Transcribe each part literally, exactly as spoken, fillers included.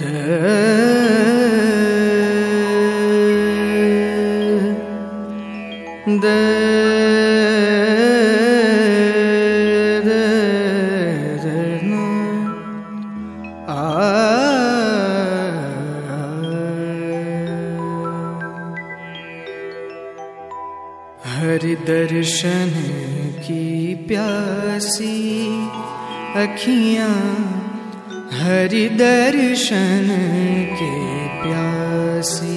हरि दर्शन की प्यासी अखियाँ, हरि दर्शन के प्यासी।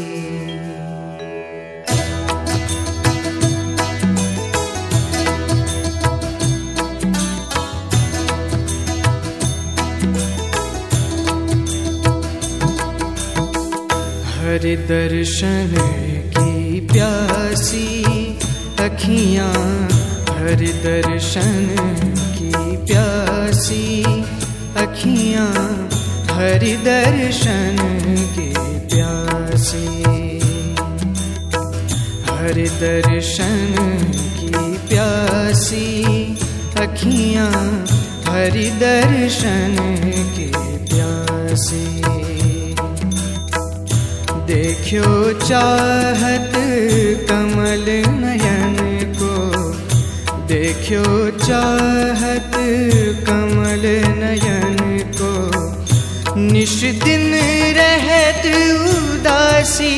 हरि दर्शन की प्यासी अखियाँ, हरि दर्शन की प्यासी अखियाँ, हरि दर्शन की प्यासी। हरि दर्शन की प्यासी अखियाँ, हरि दर्शन की प्यासी। देखियो चाहत कमल नयन को, देखियो चाहत कमल नयन को, निश दिन रहत उदासी,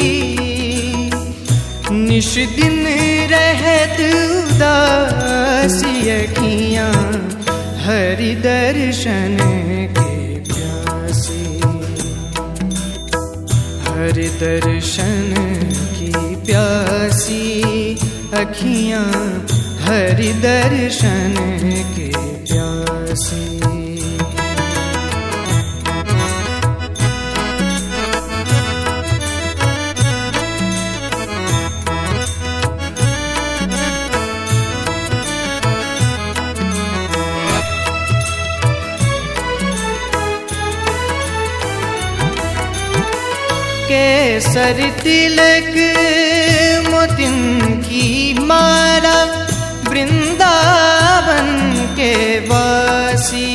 निश दिन रहत उदासी अखियाँ, हरि दर्शन के प्यासी। हरि दर्शन की प्यासी अखियाँ, हरि दर्शन के प्यासी। केसर तिलक मोतिन की माला, वृंदावन के वासी।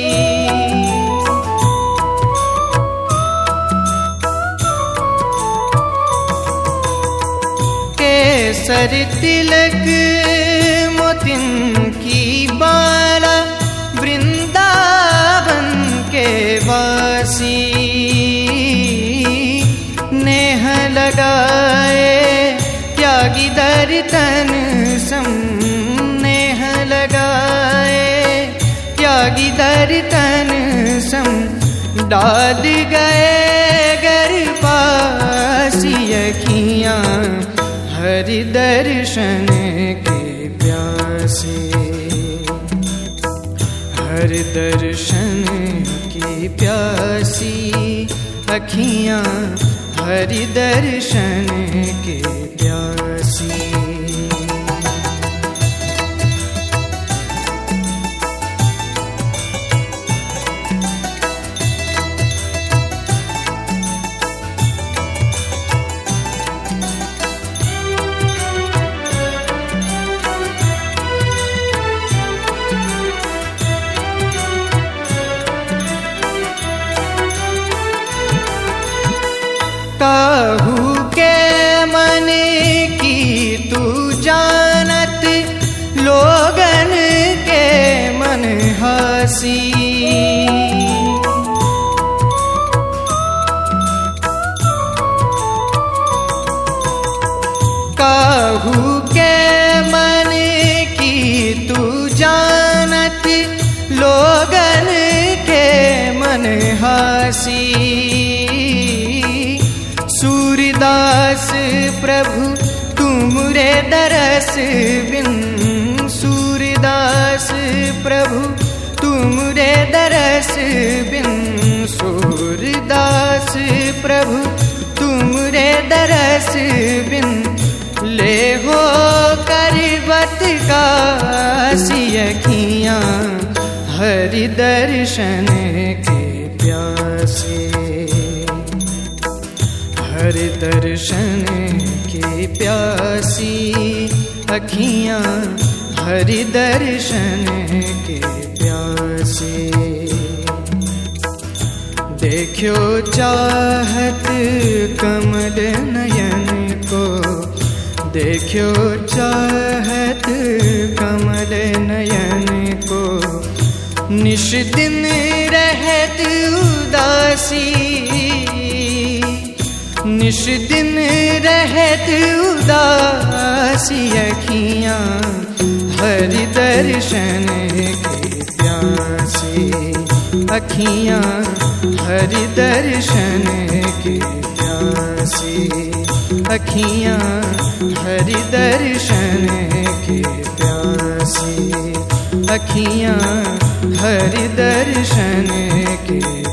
केसर तिलक मोतिन की माला, वृंदावन के वासी। नेह लगाए त्यागी दर्तन सम, नेह लगाए त्यागी दर्तन सम, डाल गए गर पासी अखियाँ, हरि दर्शन के प्यासे। हरि दर्शन की प्यासी अखियाँ, हरि दर्शन के प्यासी। काहू के मन की तू जानत, लोगन के मन हसी। काहू के मन की तू जानत, लोगन के मन हसी। सूरदास प्रभु तुमरे दरस बिन, सूरदास प्रभु तुमरे दरस बिन, सूरदास प्रभु तुमरे दरस बिन, ले हो करबत कासी अखियाँ, हरि दर्शन के प्यासे। हरि दर्शन की प्यासी अखियाँ, हरि दर्शन के प्यासे। देखो चाहत कमल नयन को, देखो चाहत कमल नयन को, निश दिन रहत उदासी, निश दिन रहत उदासी, अखियाँ हरि दर्शन की प्यासी, अखियाँ हरि दर्शन की प्यासी, अखियाँ हरि दर्शन की प्यासी, अखियाँ हरि दर्शन की